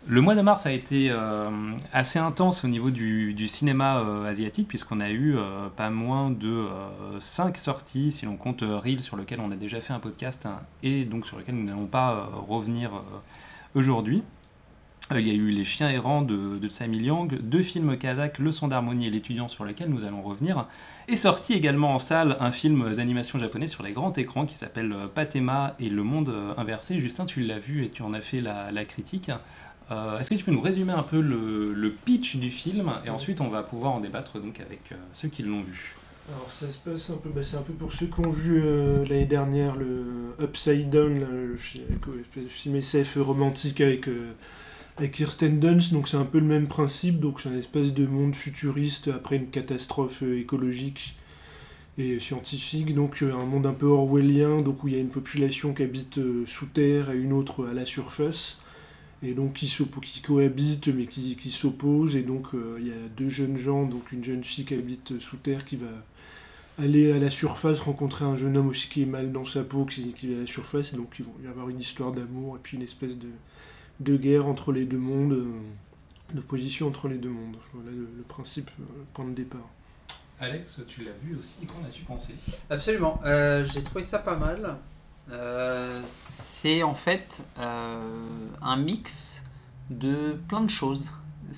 Le mois de mars a été assez intense au niveau du cinéma asiatique, puisqu'on a eu pas moins de 5 sorties, si l'on compte Reel, sur lequel on a déjà fait un podcast, hein, et donc sur lequel nous n'allons pas revenir aujourd'hui. Il y a eu Les Chiens errants de Tsai Ming-liang, 2 films kazakhs, Le Son d'harmonie et L'étudiant, sur lesquels nous allons revenir. Et sorti également en salle un film d'animation japonais sur les grands écrans qui s'appelle Pathéma et le monde inversé. Justin, tu l'as vu et tu en as fait la critique. Est-ce que tu peux nous résumer un peu le pitch du film et ensuite on va pouvoir en débattre donc avec ceux qui l'ont vu. Alors ça se passe un peu, c'est un peu pour ceux qui ont vu l'année dernière le Upside Down, là, le film SF romantique avec Kirsten Dunst, donc c'est un peu le même principe, donc c'est un espèce de monde futuriste après une catastrophe écologique et scientifique, donc un monde un peu orwellien, donc où il y a une population qui habite sous terre et une autre à la surface, et donc qui cohabitent mais qui s'opposent, et donc il y a deux jeunes gens, donc une jeune fille qui habite sous terre qui va aller à la surface, rencontrer un jeune homme aussi qui est mal dans sa peau, qui est à la surface, et donc ils vont y avoir une histoire d'amour et puis une espèce de guerre entre les deux mondes, d'opposition entre les deux mondes. Voilà le principe, le point de départ. Alex, tu l'as vu aussi, qu'en as-tu pensé? Absolument, j'ai trouvé ça pas mal. C'est en fait un mix de plein de choses.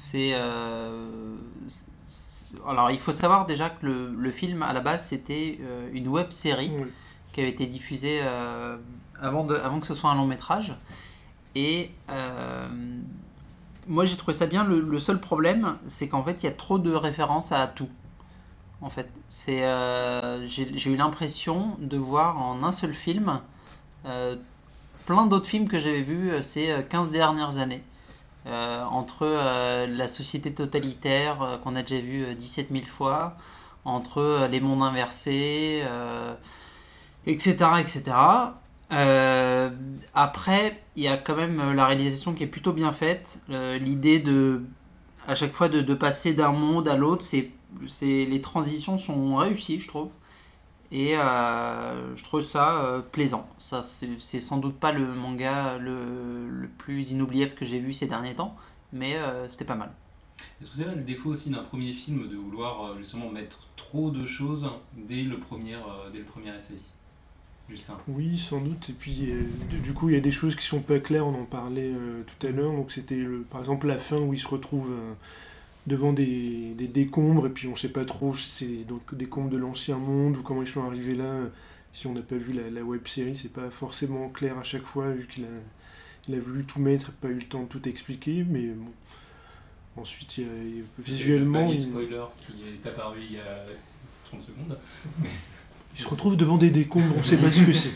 Alors il faut savoir déjà que le film à la base c'était une web série Oui. qui avait été diffusée avant que ce soit un long métrage. Et moi j'ai trouvé ça bien. Le seul problème c'est qu'en fait il y a trop de références à tout. En fait, j'ai eu l'impression de voir en un seul film plein d'autres films que j'avais vus ces 15 dernières années. Entre la société totalitaire qu'on a déjà vu 17 000 fois, entre les mondes inversés, etc. etc. Après, il y a quand même la réalisation qui est plutôt bien faite. L'idée à chaque fois de passer d'un monde à l'autre, les transitions sont réussies, je trouve. Et je trouve ça plaisant. Ça, c'est sans doute pas le manga le plus inoubliable que j'ai vu ces derniers temps, mais c'était pas mal. Est-ce que c'est le défaut aussi d'un premier film de vouloir justement mettre trop de choses dès le premier essai, Justin? Oui, sans doute. Et puis, du coup, il y a des choses qui sont pas claires. On en parlait tout à l'heure. Donc, c'était par exemple la fin où il se retrouve devant des décombres, et puis on sait pas trop si c'est donc des décombres de l'ancien monde ou comment ils sont arrivés là. Si on n'a pas vu la web série, c'est pas forcément clair à chaque fois, vu il a voulu tout mettre et pas eu le temps de tout expliquer. Mais bon, ensuite, visuellement. Le spoiler qui est apparu il y a 30 secondes. Il se retrouve devant des décombres, on sait pas ce que c'est.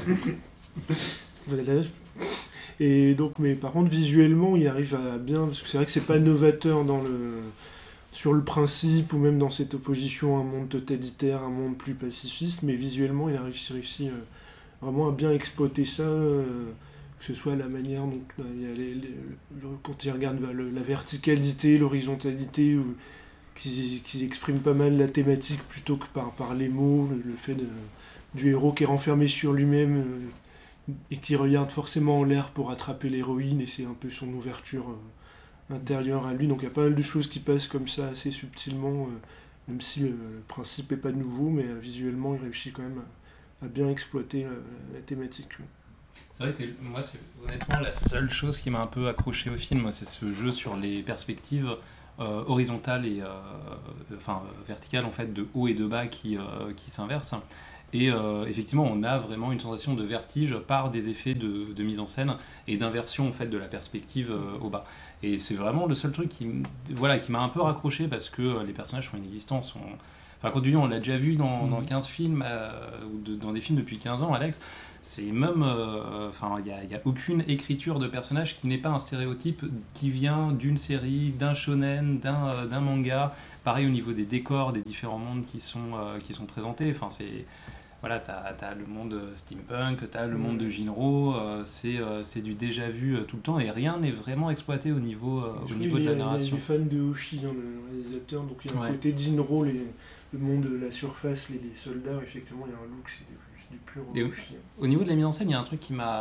Voilà. Et donc, mais par contre, visuellement, il arrive à bien, parce que c'est vrai que c'est pas novateur sur le principe, ou même dans cette opposition à un monde totalitaire, un monde plus pacifiste, mais visuellement, il a réussi vraiment à bien exploiter ça, que ce soit la manière dont il y a quand il regarde la verticalité, l'horizontalité, qui exprime pas mal la thématique plutôt que par les mots, le fait du héros qui est renfermé sur lui-même, et qui regarde forcément en l'air pour attraper l'héroïne, et c'est un peu son ouverture intérieure à lui. Donc il y a pas mal de choses qui passent comme ça assez subtilement, même si le principe est pas nouveau, mais visuellement il réussit quand même à bien exploiter la thématique. C'est vrai que moi, c'est honnêtement la seule chose qui m'a un peu accroché au film, c'est ce jeu sur les perspectives horizontales et verticales en fait, de haut et de bas qui s'inversent. Et effectivement, on a vraiment une sensation de vertige par des effets de mise en scène et d'inversion en fait, de la perspective au bas. Et c'est vraiment le seul truc qui m'a un peu raccroché parce que les personnages sont inexistants. Enfin, quand on l'a déjà vu dans 15 films, ou dans des films depuis 15 ans, Alex, c'est même. Il n'y a aucune écriture de personnage qui n'est pas un stéréotype qui vient d'une série, d'un shonen, d'un manga. Pareil au niveau des décors, des différents mondes qui sont présentés. Enfin, c'est. Voilà, t'as le monde steampunk, t'as le monde de Jinro, c'est du déjà vu tout le temps et rien n'est vraiment exploité au niveau de la narration. Il est fan de Hoshi, hein, le réalisateur, donc il y a un côté Jinro, le monde de la surface, les soldats, effectivement il y a un look, c'est du pur Hoshi. Au niveau de la mise en scène, il y a un truc qui m'a... Alors,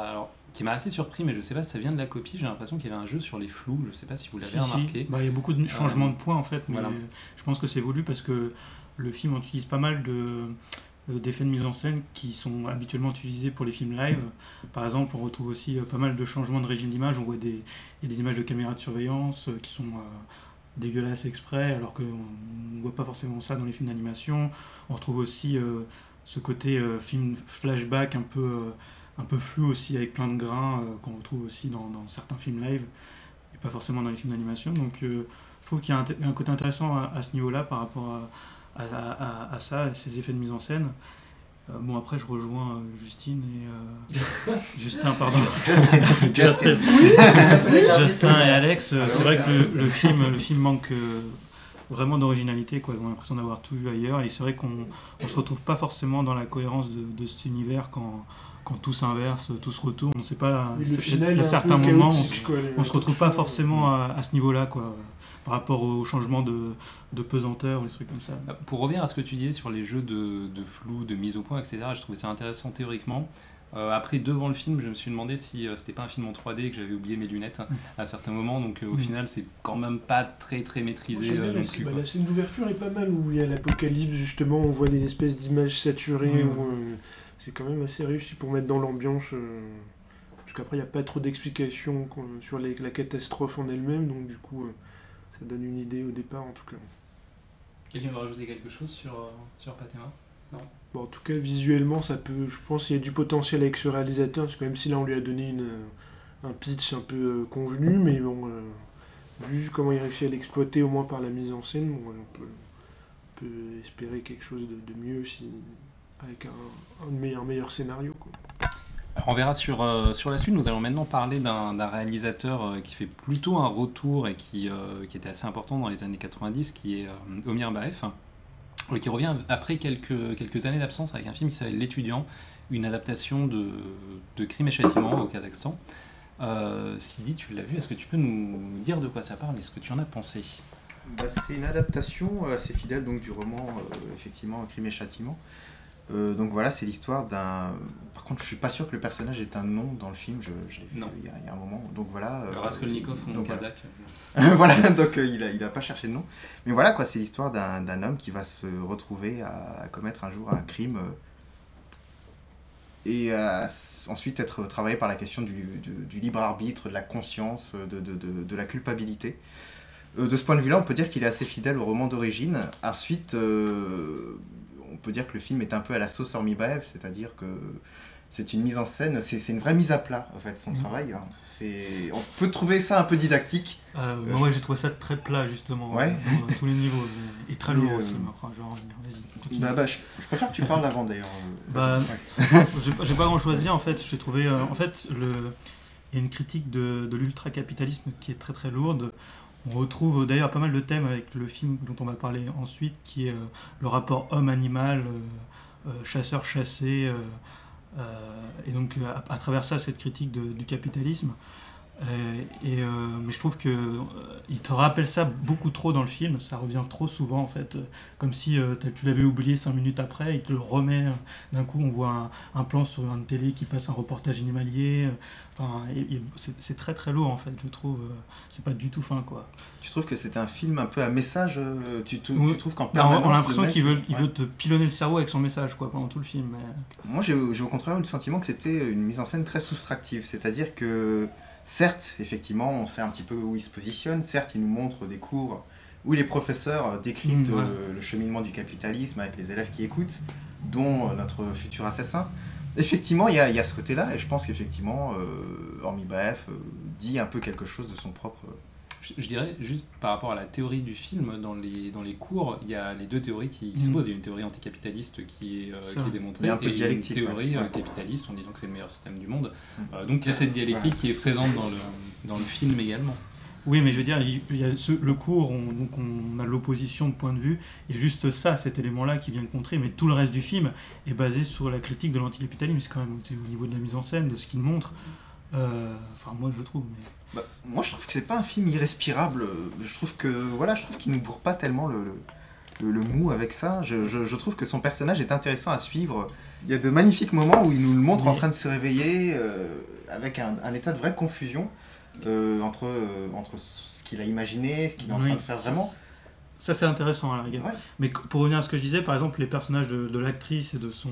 qui m'a assez surpris, mais je sais pas si ça vient de la copie. J'ai l'impression qu'il y avait un jeu sur les flous. Je sais pas si vous l'avez remarqué. Bah, il y a beaucoup de changements de points en fait, mais voilà. je pense que c'est voulu parce que le film utilise pas mal d'effets de mise en scène qui sont habituellement utilisés pour les films live. Par exemple, on retrouve aussi pas mal de changements de régime d'image. On voit il y a des images de caméras de surveillance qui sont dégueulasses exprès, alors qu'on ne voit pas forcément ça dans les films d'animation. On retrouve aussi ce côté film flashback un peu flou aussi, avec plein de grains qu'on retrouve aussi dans certains films live, et pas forcément dans les films d'animation. Donc je trouve qu'il y a un côté intéressant à ce niveau-là par rapport à ça, à ces effets de mise en scène. Bon, après, je rejoins Justine et... Justin, pardon. Justin et Alex. C'est vrai que le film manque vraiment d'originalité, quoi. On a l'impression d'avoir tout vu ailleurs, et c'est vrai qu'on ne se retrouve pas forcément dans la cohérence de cet univers quand tout s'inverse, tout se retourne. On sait pas... Le final, il y a certains moments où on ne se retrouve pas forcément à ce niveau-là, quoi, par rapport au changement de pesanteur ou des trucs comme ça. Pour revenir à ce que tu disais sur les jeux de flou, de mise au point, etc., je trouvais ça intéressant théoriquement. Après, devant le film, je me suis demandé si c'était pas un film en 3D et que j'avais oublié mes lunettes à certains moments. Donc au final, c'est quand même pas très maîtrisé. La scène d'ouverture est pas mal, où il y a l'apocalypse, justement, on voit des espèces d'images saturées. C'est quand même assez réussi pour mettre dans l'ambiance. Parce qu'après, il n'y a pas trop d'explications sur la catastrophe en elle-même. Donc du coup, ça donne une idée au départ, en tout cas. Quelqu'un veut rajouter quelque chose sur Pathéma ? Non. Bon, en tout cas, visuellement, ça peut. Je pense qu'il y a du potentiel avec ce réalisateur, parce que même si là on lui a donné un pitch un peu convenu, mais bon, vu comment il réussit à l'exploiter, au moins par la mise en scène, bon, on peut espérer quelque chose de mieux avec un meilleur scénario, quoi. Alors on verra sur la suite. Nous allons maintenant parler d'un réalisateur qui fait plutôt un retour et qui était assez important dans les années 90, qui est Omir Baef, qui revient après quelques années d'absence avec un film qui s'appelle L'étudiant, une adaptation de Crime et Châtiment au Kazakhstan. Sidi, tu l'as vu, est-ce que tu peux nous dire de quoi ça parle et ce que tu en as pensé ? C'est une adaptation assez fidèle donc, du roman, effectivement, Crime et Châtiment. Donc voilà, c'est l'histoire d'un... Par contre, je suis pas sûr que le personnage ait un nom dans le film, je l'ai vu il y a un moment. Donc voilà... Raskolnikov en kazakh. Voilà, donc il a pas cherché de nom. Mais voilà, quoi, c'est l'histoire d'un homme qui va se retrouver à commettre un jour un crime et ensuite être travaillé par la question du libre arbitre, de la conscience, de la culpabilité. De ce point de vue-là, on peut dire qu'il est assez fidèle au roman d'origine. Ensuite... on peut dire que le film est un peu à la sauce Ormi Baef, c'est-à-dire que c'est une mise en scène, c'est une vraie mise à plat, en fait, son travail. On peut trouver ça un peu dictatique. Moi, j'ai trouvé ça très plat, justement, ouais. Dans tous les niveaux, et très lourd aussi. Vas-y, je préfère que tu parles avant, d'ailleurs. J'ai pas grand-chose à dire, en fait. J'ai trouvé, il y a une critique de l'ultra-capitalisme qui est très très lourde. On retrouve d'ailleurs pas mal de thèmes avec le film dont on va parler ensuite, qui est le rapport homme-animal, chasseur-chassé, et donc à travers ça, cette critique du capitalisme. Mais je trouve qu'il te rappelle ça beaucoup trop dans le film, ça revient trop souvent en fait, comme si tu l'avais oublié 5 minutes après, il te le remet, d'un coup on voit un plan sur une télé qui passe un reportage animalier, c'est très très lourd en fait, je trouve, c'est pas du tout fin, quoi. Tu trouves que c'est un film un peu à message, tu trouves qu'en permanence... On a l'impression qu'il veut te pilonner le cerveau avec son message, quoi, pendant tout le film. Mais... Moi j'ai au contraire eu le sentiment que c'était une mise en scène très soustractive, c'est-à-dire que certes, effectivement, on sait un petit peu où il se positionne. Certes, il nous montre des cours où les professeurs décryptent le cheminement du capitalisme avec les élèves qui écoutent, dont notre futur assassin. Effectivement, il y a ce côté-là, et je pense qu'effectivement, Ormi Baef dit un peu quelque chose de son propre... Je dirais, juste par rapport à la théorie du film, dans les cours, il y a les deux théories qui s'opposent. Il y a une théorie anticapitaliste qui est démontrée, et une théorie capitaliste en disant que c'est le meilleur système du monde. Donc il y a cette dialectique qui est présente dans le film également. Oui, mais je veux dire, il y a le cours, on a l'opposition de point de vue, il y a juste ça, cet élément-là qui vient de contrer, mais tout le reste du film est basé sur la critique de l'anticapitalisme, quand même, au niveau de la mise en scène, de ce qu'il montre. Moi je trouve, mais... moi je trouve que c'est pas un film irrespirable. Je trouve qu'il nous bourre pas tellement le mou avec ça. Je trouve que son personnage est intéressant à suivre. Il y a de magnifiques moments où il nous le montre en train de se réveiller avec un état de vraie confusion entre ce qu'il a imaginé, ce qu'il est en train de faire vraiment. Ça c'est intéressant à la rigueur. Ouais. Mais pour revenir à ce que je disais, par exemple, les personnages de l'actrice et de son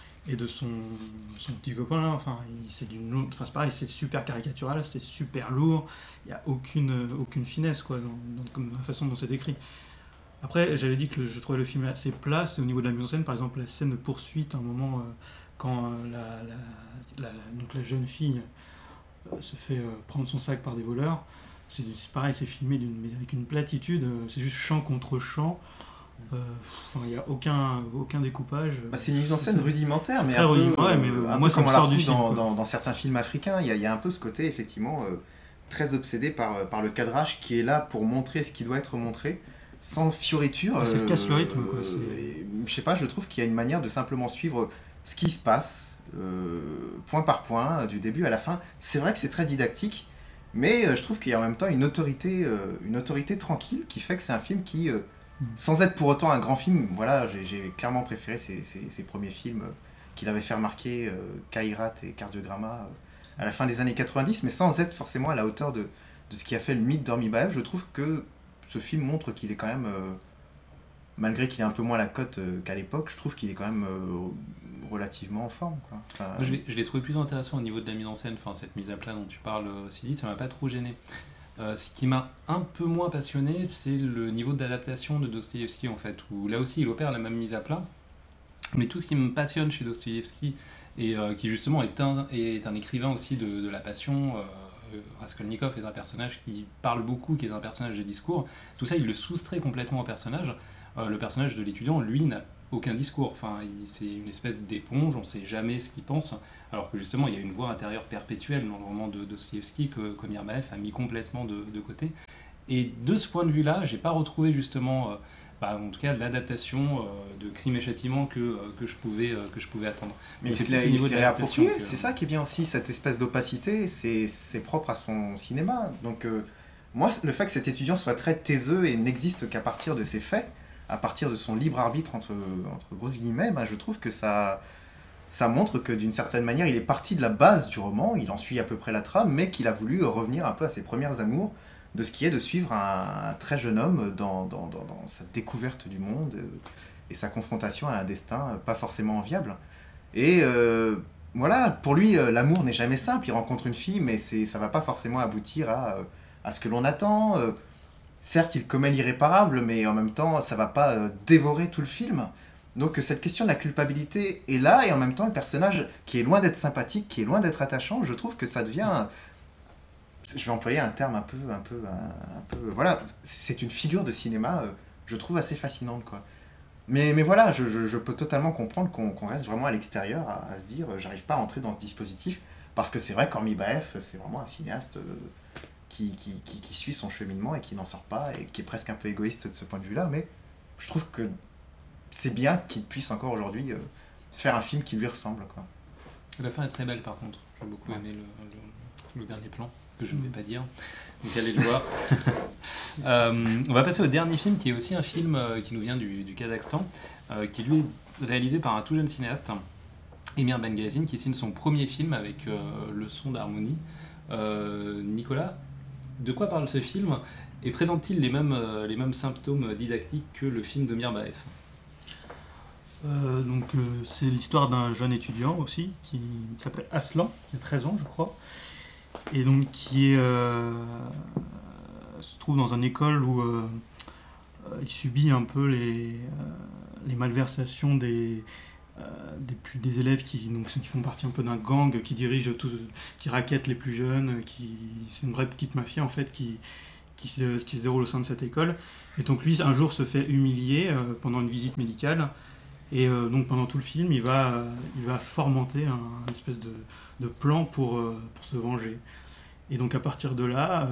petit copain là, enfin, c'est pareil, c'est super caricatural, c'est super lourd, il n'y a aucune finesse quoi, dans la façon dont c'est décrit. Après, j'avais dit que je trouvais le film assez plat, c'est au niveau de la mise en scène, par exemple la scène de poursuite, à un moment quand donc la jeune fille se fait prendre son sac par des voleurs, c'est pareil, c'est filmé avec une platitude, c'est juste champ contre champ. Il n'y a aucun découpage. C'est une mise en scène rudimentaire, mais très rudimentaire, mais moi ça me sort du film. Dans certains films africains, il y a un peu ce côté effectivement très obsédé par le cadrage qui est là pour montrer ce qui doit être montré, sans fioriture. Ça casse le rythme, quoi. Je sais pas, je trouve qu'il y a une manière de simplement suivre ce qui se passe, point par point, du début à la fin. C'est vrai que c'est très didactique, mais je trouve qu'il y a en même temps une autorité tranquille qui fait que c'est un film qui... sans être pour autant un grand film, voilà, j'ai clairement préféré ses premiers films qu'il avait fait remarquer, Kairat et Cardiogramma, à la fin des années 90, mais sans être forcément à la hauteur de ce qui a fait le mythe d'Ormi Baev. Je trouve que ce film montre qu'il est quand même, malgré qu'il ait un peu moins la cote qu'à l'époque, je trouve qu'il est quand même relativement en forme, quoi. Enfin, moi, je l'ai trouvé plus intéressant au niveau de la mise en scène, cette mise à plat dont tu parles, Sidi, ça m'a pas trop gêné. Ce qui m'a un peu moins passionné, c'est le niveau d'adaptation de Dostoïevski, en fait, où là aussi il opère la même mise à plat. Mais tout ce qui me passionne chez Dostoïevski, et qui justement est un écrivain aussi de la passion, Raskolnikov est un personnage qui parle beaucoup, qui est un personnage de discours, tout ça il le soustrait complètement au personnage. Le personnage de l'étudiant, lui, n'a aucun discours, c'est une espèce d'éponge, on ne sait jamais ce qu'il pense, alors que justement il y a une voix intérieure perpétuelle dans le roman de Dostoïevski que Komiarbaev a mis complètement de côté. Et de ce point de vue-là, j'ai pas retrouvé justement, en tout cas l'adaptation de Crime et Châtiment que je pouvais attendre. Mais il se l'est réapproprié, c'est ça qui est bien aussi, cette espèce d'opacité, c'est propre à son cinéma. Donc moi, le fait que cet étudiant soit très taiseux et n'existe qu'à partir de ses faits, à partir de son libre arbitre entre grosses guillemets, je trouve que ça montre que d'une certaine manière il est parti de la base du roman, il en suit à peu près la trame, mais qu'il a voulu revenir un peu à ses premières amours, de ce qui est de suivre un très jeune homme dans sa découverte du monde et sa confrontation à un destin pas forcément enviable. Et voilà, pour lui l'amour n'est jamais simple, il rencontre une fille mais ça va pas forcément aboutir à ce que l'on attend. Certes, il commet l'irréparable, mais en même temps, ça va pas dévorer tout le film. Donc cette question de la culpabilité est là, et en même temps, le personnage qui est loin d'être sympathique, qui est loin d'être attachant, je trouve que ça devient... Je vais employer un terme un peu voilà, c'est une figure de cinéma, je trouve assez fascinante, quoi. Mais voilà, je peux totalement comprendre qu'on reste vraiment à l'extérieur, à se dire, j'arrive pas à entrer dans ce dispositif, parce que c'est vrai qu'Ormi Baev, c'est vraiment un cinéaste... Qui suit son cheminement et qui n'en sort pas et qui est presque un peu égoïste de ce point de vue-là, mais je trouve que c'est bien qu'il puisse encore aujourd'hui faire un film qui lui ressemble, quoi. La fin est très belle par contre, j'ai beaucoup aimé le dernier plan, que je ne vais pas dire, donc allez le voir. On va passer au dernier film qui est aussi un film qui nous vient du Kazakhstan, qui lui est réalisé par un tout jeune cinéaste, Emir Bengazine, qui signe son premier film avec Leçon d'harmonie. Nicolas, de quoi parle ce film et présente-t-il les mêmes symptômes didactiques que le film de Mirbaev? C'est l'histoire d'un jeune étudiant aussi qui s'appelle Aslan, qui a 13 ans je crois, et donc qui se trouve dans une école où il subit un peu les malversations des élèves qui font partie un peu d'un gang qui dirige qui raquette les plus jeunes, c'est une vraie petite mafia en fait qui se déroule au sein de cette école. Et donc lui un jour se fait humilier pendant une visite médicale, et donc pendant tout le film il va fomenter un espèce de plan pour se venger. Et donc à partir de là,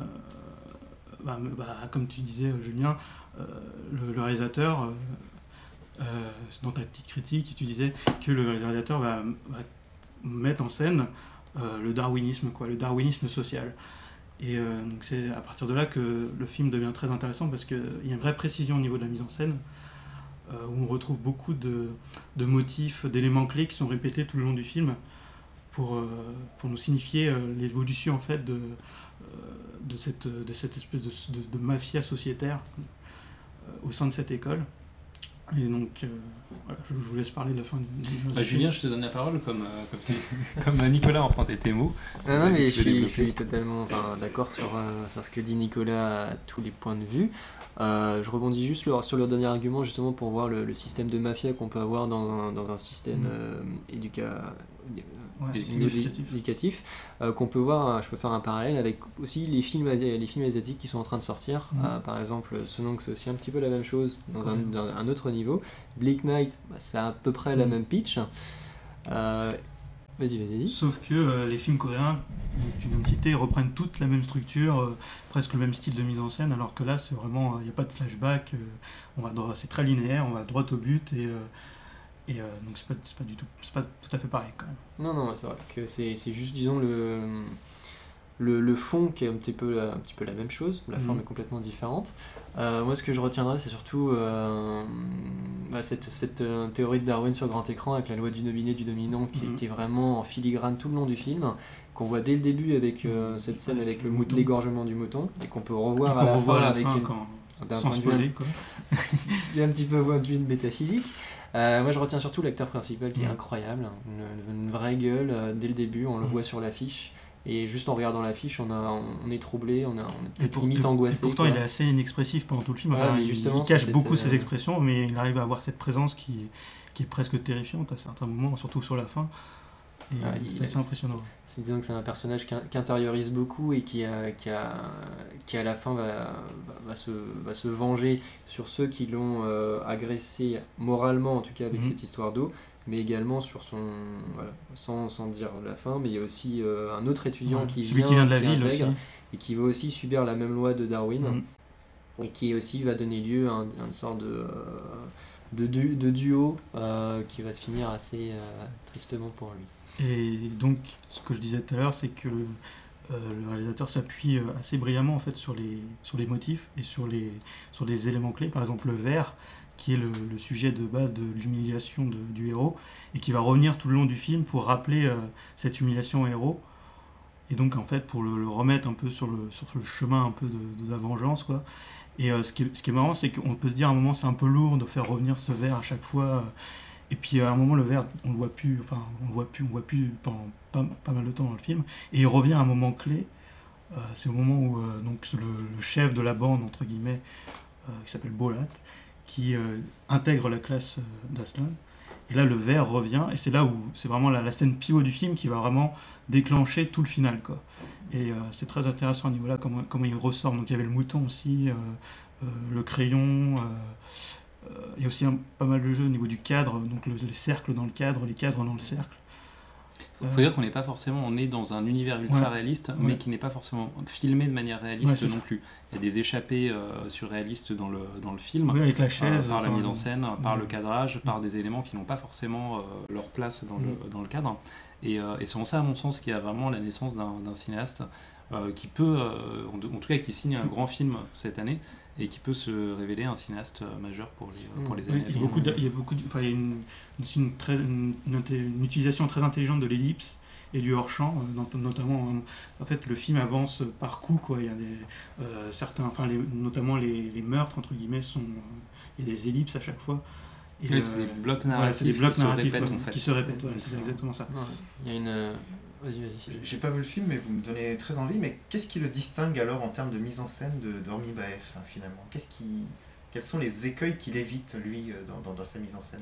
comme tu disais Julien, le réalisateur, dans ta petite critique, tu disais que le réalisateur va mettre en scène le darwinisme social. Et donc c'est à partir de là que le film devient très intéressant parce qu'il y a une vraie précision au niveau de la mise en scène, où on retrouve beaucoup de motifs, d'éléments clés qui sont répétés tout le long du film pour nous signifier l'évolution en fait de cette espèce de mafia sociétaire au sein de cette école. Et donc, voilà, je vous laisse parler de la fin du Julien, je te donne la parole comme Nicolas empruntait tes mots. Non, mais je suis totalement d'accord sur ce que dit Nicolas à tous les points de vue. Je rebondis juste sur le dernier argument, justement, pour voir le système de mafia qu'on peut avoir dans un système éducatif, qu'on peut voir. Je peux faire un parallèle avec aussi les films asiatiques qui sont en train de sortir. Par exemple, Sonong, c'est aussi un petit peu la même chose dans un autre niveau. Bleak Knight, c'est à peu près la même pitch. Vas-y. Sauf que les films coréens, tu viens de citer, reprennent toute la même structure, presque le même style de mise en scène, alors que là, c'est vraiment, il n'y a pas de flashback, c'est très linéaire, on va droit au but, et donc c'est pas tout à fait pareil quand même. Non, c'est vrai que c'est juste, disons, le fond qui est un petit peu la même chose, la forme est complètement différente. Moi, ce que je retiendrai, c'est surtout cette théorie de Darwin sur grand écran avec la loi du nominé du dominant qui est vraiment en filigrane tout le long du film, qu'on voit dès le début avec cette scène avec l'égorgement du mouton, et qu'on peut revoir à la fin avec sans spoiler, quoi. Il y a un petit peu point de vue de métaphysique. Moi, je retiens surtout l'acteur principal qui est incroyable, une vraie gueule dès le début, on le voit sur l'affiche. Et juste en regardant l'affiche, on est troublé, on est peut-être limite angoissé. Et pourtant, il est assez inexpressif pendant tout le film. Il cache beaucoup ses expressions, mais il arrive à avoir cette présence qui est presque terrifiante à certains moments, surtout sur la fin. C'est assez impressionnant. Disons que c'est un personnage qui intériorise beaucoup et qui à la fin va se venger sur ceux qui l'ont agressé moralement, en tout cas avec cette histoire d'eau. Mais également sur son... sans dire la fin, mais il y a aussi un autre étudiant qui vient de la ville aussi. Et qui va aussi subir la même loi de Darwin, et qui aussi va donner lieu à une sorte de duo qui va se finir assez tristement pour lui. Et donc, ce que je disais tout à l'heure, c'est que le réalisateur s'appuie assez brillamment en fait, sur les motifs et sur les éléments clés. Par exemple, le verre, qui est le sujet de base de l'humiliation du héros, et qui va revenir tout le long du film pour rappeler cette humiliation au héros, et donc en fait pour le remettre un peu sur le chemin un peu de la vengeance, quoi. Et ce qui est marrant, c'est qu'on peut se dire à un moment c'est un peu lourd de faire revenir ce verre à chaque fois, et puis à un moment le verre on le voit plus pendant pas mal de temps dans le film, et il revient à un moment clé. C'est au moment où donc le chef de la bande entre guillemets qui s'appelle Bolat, qui intègre la classe d'Aslan, et là le verre revient, et c'est là où c'est vraiment la scène pivot du film qui va vraiment déclencher tout le final, quoi. Et c'est très intéressant à ce niveau-là comment il ressort. Donc il y avait le mouton aussi, le crayon, il y a aussi pas mal de jeux au niveau du cadre, donc les cercles dans le cadre, les cadres dans le cercle. Il faut dire qu'on n'est pas forcément, on est dans un univers ultra réaliste, mais qui n'est pas forcément filmé de manière réaliste non plus. Il y a des échappées surréalistes dans le film, avec la chaise, par la mise en scène, par le cadrage, par des éléments qui n'ont pas forcément leur place dans le cadre. Et c'est en ça, à mon sens, qu'il y a vraiment la naissance d'un cinéaste qui peut, en tout cas qui signe un grand film cette année, et qui peut se révéler un cinéaste majeur pour les années à venir. Il y a une utilisation très intelligente de l'ellipse et du hors-champ, notamment en fait le film avance par coups, quoi. Il y a notamment les meurtres entre guillemets il y a des ellipses à chaque fois. Et c'est des blocs narratifs, qui se répètent. C'est exactement ça. Il y a une... Vas-y. J'ai pas vu le film, mais vous me donnez très envie. Mais qu'est-ce qui le distingue alors en termes de mise en scène de Hormi Baef, finalement ? Quels sont les écueils qu'il évite, lui, dans sa mise en scène ?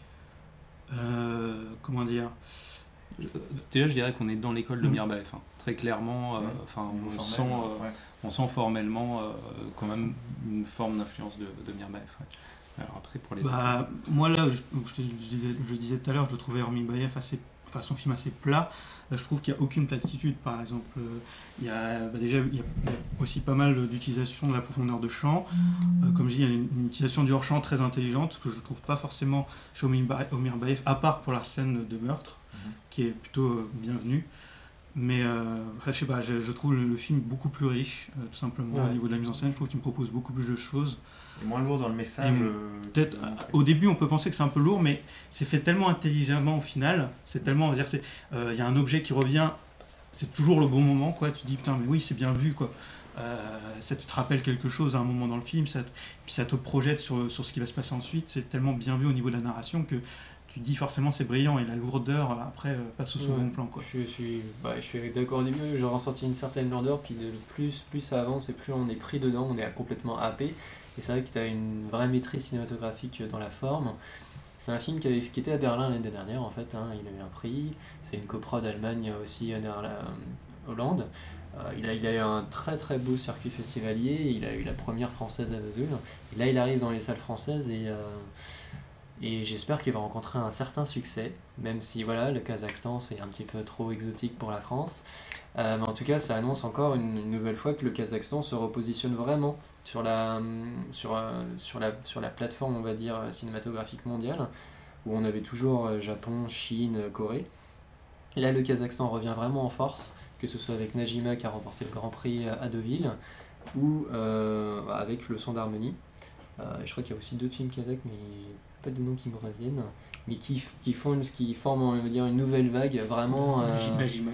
Comment dire ? Déjà, je dirais qu'on est dans l'école de Mirbaef. Très clairement, on sent formellement quand même une forme d'influence de Mirbaef. Alors après, pour les... moi là, je disais tout à l'heure, je trouvais Hormi Baef son film assez plat. Là, je trouve qu'il n'y a aucune platitude. Par exemple, il y a aussi pas mal d'utilisation de la profondeur de champ. Comme je dis, il y a une utilisation du hors-champ très intelligente, que je ne trouve pas forcément chez Homir Baef, à part pour la scène de meurtre, qui est plutôt bienvenue. Mais je sais pas, je trouve le film beaucoup plus riche, tout simplement, au Ouais. niveau de la mise en scène. Je trouve qu'il me propose beaucoup plus de choses. Et moins lourd dans le message. Peut-être au début on peut penser que c'est un peu lourd, mais c'est fait tellement intelligemment au final. C'est tellement, on va dire, il y a un objet qui revient, c'est toujours le bon moment, quoi. Tu dis putain, mais oui, c'est bien vu, quoi. Ça te rappelle quelque chose à un moment dans le film, puis ça te projette sur ce qui va se passer ensuite. C'est tellement bien vu au niveau de la narration que tu te dis forcément c'est brillant, et la lourdeur après passe au second plan, quoi. Je suis d'accord au début, j'ai ressenti une certaine lourdeur, puis plus ça avance et plus on est pris dedans, on est complètement happé. Et c'est vrai que tu as une vraie maîtrise cinématographique dans la forme. C'est un film qui était à Berlin l'année dernière en fait, hein, il a eu un prix. C'est une coprode Allemagne aussi Hollande. Il a eu un très très beau circuit festivalier, il a eu la première française à Vesoul. Et là il arrive dans les salles françaises et j'espère qu'il va rencontrer un certain succès, même si voilà, le Kazakhstan c'est un petit peu trop exotique pour la France. Mais en tout cas, ça annonce encore une nouvelle fois que le Kazakhstan se repositionne vraiment sur la plateforme, on va dire, cinématographique mondiale, où on avait toujours Japon, Chine, Corée. Là, le Kazakhstan revient vraiment en force, que ce soit avec Najima qui a remporté le Grand Prix à Deauville, ou avec Le Son d'Harmonie. Je crois qu'il y a aussi d'autres films kazakhs, mais pas de noms qui me reviennent, mais qui forment, on va dire, une nouvelle vague, vraiment... Najima.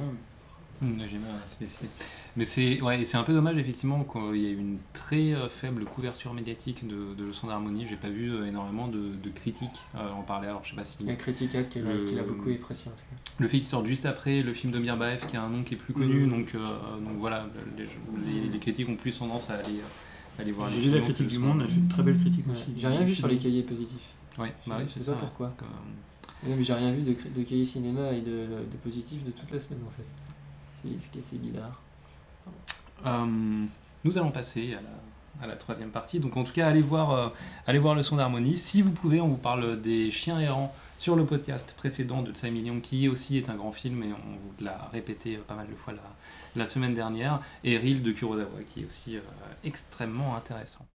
Mais c'est un peu dommage effectivement qu'il y ait une très faible couverture médiatique de Le Son d'Harmonie. J'ai pas vu énormément de critiques en parler. Alors je sais pas si La critique qui l'a beaucoup apprécié en tout cas. le fait qu'il sorte juste après le film de Mirbaev qui a un nom qui est plus connu, donc voilà, les critiques ont plus tendance à aller voir. J'ai lu la critique du Monde, elle fait une très belle critique aussi. J'ai rien vu sur les cahiers positifs. Ouais, Je sais pas pourquoi. Oui, mais j'ai rien vu de cahier cinéma et de positif de toute la semaine en fait. C'est ce qui est assez bizarre. Nous allons passer à la troisième partie. Donc en tout cas, allez voir Le Son d'Harmonie. Si vous pouvez, on vous parle des Chiens errants sur le podcast précédent de Tsai Ming-liang, qui aussi est un grand film, et on vous l'a répété pas mal de fois la semaine dernière, et Reel de Kurosawa, qui est aussi extrêmement intéressant.